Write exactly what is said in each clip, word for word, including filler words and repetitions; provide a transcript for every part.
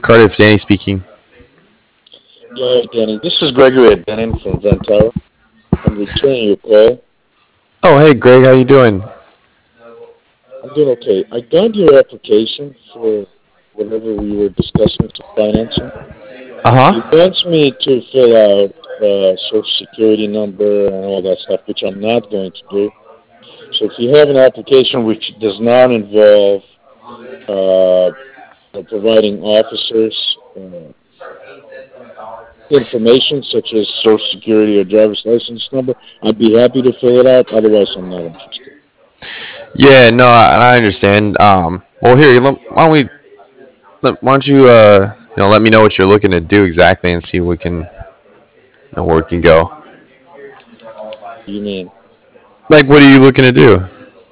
Cardiff, Danny speaking. Yeah, Danny. This is Gregory Denning from Ventura. I'm returning your call. Oh, hey, Greg, how you doing? I'm doing okay. I got your application for whatever we were discussing for financing. Uh It huh. wants me to fill out uh, social security number and all that stuff, which I'm not going to do. So if you have an application which does not involve uh, providing officers uh, information such as social security or driver's license number, I'd be happy to fill it out. Otherwise, I'm not interested. Yeah, no, I, I understand. Um, well, here, let- why don't we? Let, why don't you, uh, you know, let me know what you're looking to do exactly, and see if we can, you know, where we can go. You mean? Like, what are you looking to do?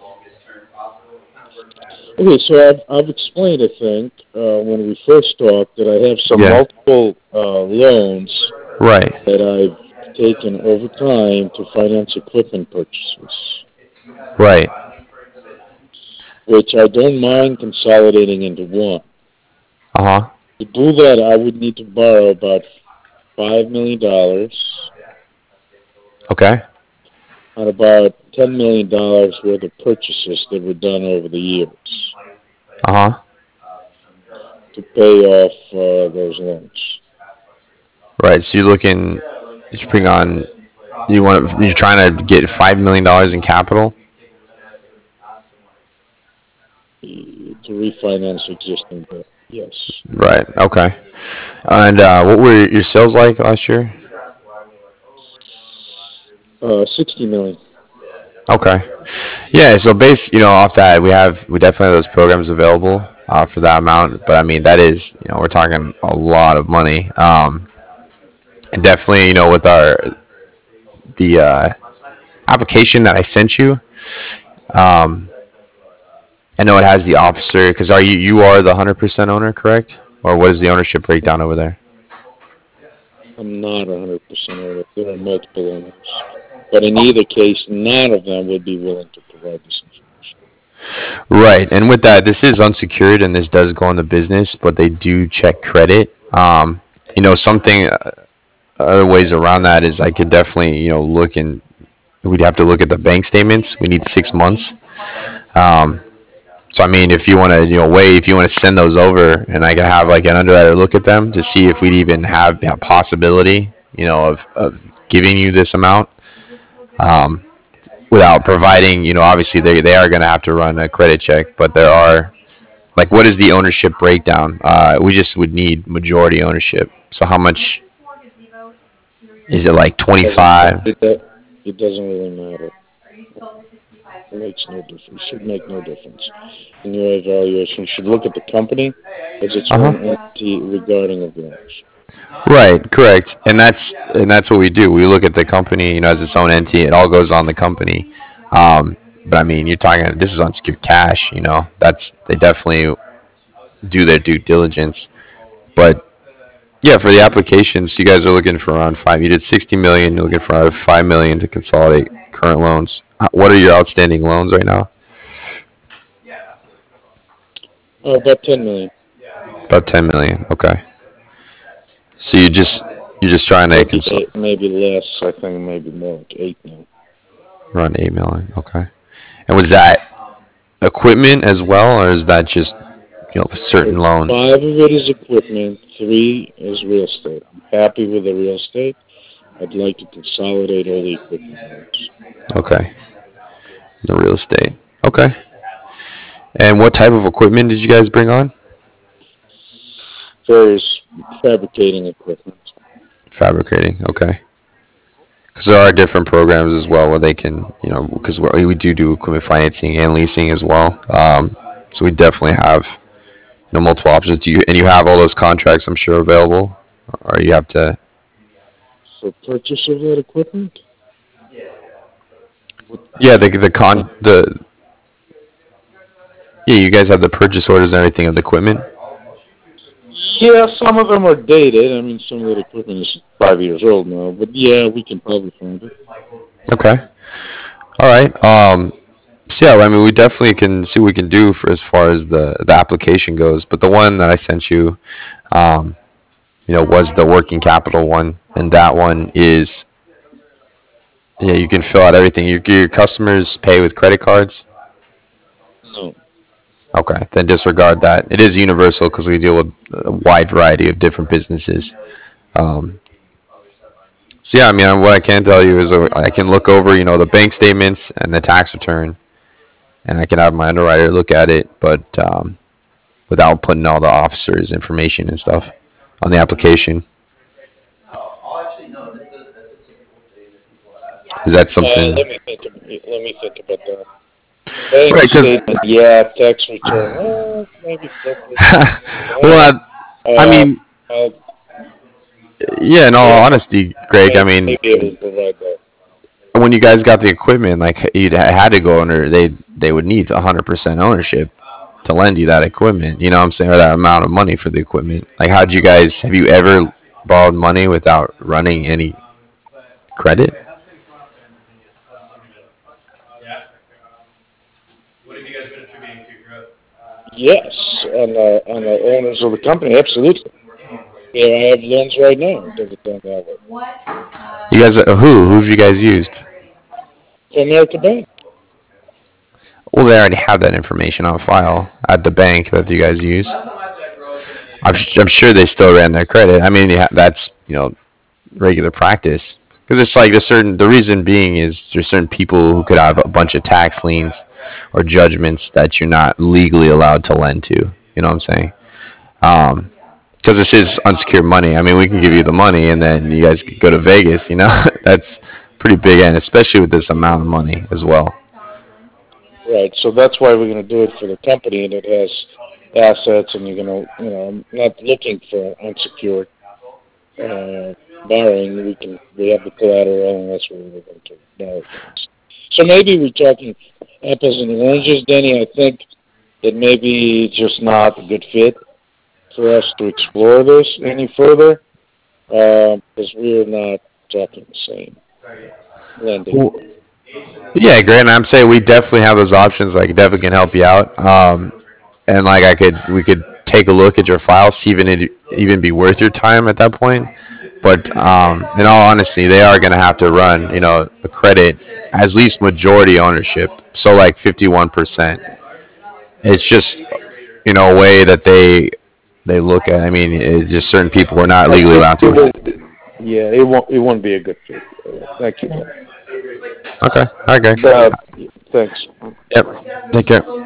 Okay, so I've, I've explained, I think, uh, when we first talked, that I have some Yeah. multiple uh, loans Right. that I've taken over time to finance equipment purchases, Right. which I don't mind consolidating into one. Uh huh. To do that, I would need to borrow about five million dollars Okay. on about ten million dollars worth of purchases that were done over the years Uh huh. to pay off uh, those loans. Right. So you're looking, you bring on, you want, you're trying to get five million dollars in capital. To refinance existing debt. Yes. Right. Okay. And uh, what were your sales like last year? Uh, sixty million. Okay. Yeah. So base, you know, off that, we have we definitely have those programs available uh, for that amount. But I mean, that is, you know, we're talking a lot of money. Um, and definitely, you know, with our the uh, application that I sent you, um, I know it has the officer because are you you are the hundred percent owner, correct? Or what is the ownership breakdown over there? I'm not one hundred percent owner. There are multiple owners. But in either case, none of them would be willing to provide this information. Right, and with that, this is unsecured, and this does go into business, but they do check credit. Um, you know, something uh, other ways around that is I could definitely, you know, look and we'd have to look at the bank statements. We need six months. Um, so I mean, if you want to, you know, wait, if you want to send those over, and I can have like an underwriter look at them to see if we'd even have a possibility, you know, of, of giving you this amount. Um, Without providing, you know, obviously they, they are going to have to run a credit check, but there are, like, what is the ownership breakdown? Uh, we just would need majority ownership. So how much is it, like Doesn't twenty-five? it, do- it doesn't really matter. It makes no difference. It should make no difference in your evaluation. You should look at the company as its Uh own huh. entity regarding of the ownership. Right, correct. And that's and that's what we do. We look at the company, you know, as its own entity. It all goes on the company. Um, but I mean, you're talking. This is unsecured cash. You know, that's they definitely do their due diligence. But yeah, for the applications, you guys are looking for around five. You did sixty million. You're looking for around five million to consolidate current loans. Uh, What are your outstanding loans right now? Uh, about ten million. About ten million. Okay. So you just you're just trying to Maybe consol eight, maybe less. I think maybe more like eight now. run eight million. Okay. And was that equipment as well, or is that just, you know, Uh, certain loans? Five of it is equipment. Three is real estate. I'm happy with the real estate. I'd like to consolidate all the equipment loans. Okay. The real estate. Okay. And what type of equipment did you guys bring on? Various fabricating equipment. Fabricating. Okay. Because there are different programs as well where they can, you know, because we we do do equipment financing and leasing as well. Um, so we definitely have, you know, multiple options. Do you and you have all those contracts, I'm sure, available, or you have to? For purchase of that equipment? What, Yeah, the the uh, con the yeah, you guys have the purchase orders and everything of the equipment. yeah, some of them are dated. I mean, some of that equipment is five years old now. But yeah, we can probably find it. Okay. All right. Um, so yeah, I mean, we definitely can see what we can do for as far as the the application goes. But the one that I sent you, Um, you know, was the working capital one, and that one is yeah, you can fill out everything. Your, your customers pay with credit cards. No. Okay, then disregard that. It is universal because we deal with a wide variety of different businesses. Um, so yeah, I mean, what I can tell you is uh, I can look over, you know, the bank statements and the tax return, and I can have my underwriter look at it, but um, without putting all the officers' information and stuff on the application. Is that Uh, something? let me think. Of, let me think about that. Bank Right, because statement, yeah. Tax return, well, maybe flip it. I don't know. well, I, I Uh, mean, I'll, yeah. In all yeah, honesty, Greg, I may, mean, maybe able to provide that. when you guys got the equipment, like you had to go under, they they would need one hundred percent ownership to lend you that equipment. You know what I'm saying? Or that amount of money for the equipment. Like, how'd you guys? Have you ever borrowed money without running any credit? Yes, on the on the owners of the company, absolutely. Yeah, I have loans right now that are done that way. You guys, uh, who who have you guys used? For America Bank, Well, they already have that information on file at the bank that you guys use. I'm, I'm sure they still ran their credit. I mean, yeah, that's you know regular practice because it's like a certain. The reason being is there's certain people who could have a bunch of tax liens or judgments that you're not legally allowed to lend to. You know what I'm saying? Um, because this is unsecured money. I mean, we can give you the money and then you guys could go to Vegas. You know, that's pretty big, and especially with this amount of money as well. right? So that's why we're going to do it for the company, and it has assets, and you're going to, you know, I'm not looking for unsecured uh, borrowing. We can, we have the collateral, and that's where we're going to borrow things. So maybe we're talking apples and oranges, Denny. I think that maybe just not a good fit for us to explore this any further, because we're not talking the same lending. Well, yeah, Grant. I'm saying we definitely have those options. Like, definitely can help you out. Um, and like I could, we could take a look at your files, see even it even be worth your time at that point. But um, in all honesty, they are going to have to run, you know, a credit at least majority ownership. So like fifty-one percent. It's just, you know, a way that they they look at. I mean, it's just certain people are not It, legally it, allowed it to. will, yeah, it won't, it won't be a good fit. Uh, thank you, Denny. Okay. All right, Greg. Uh, thanks. Yep. Take care.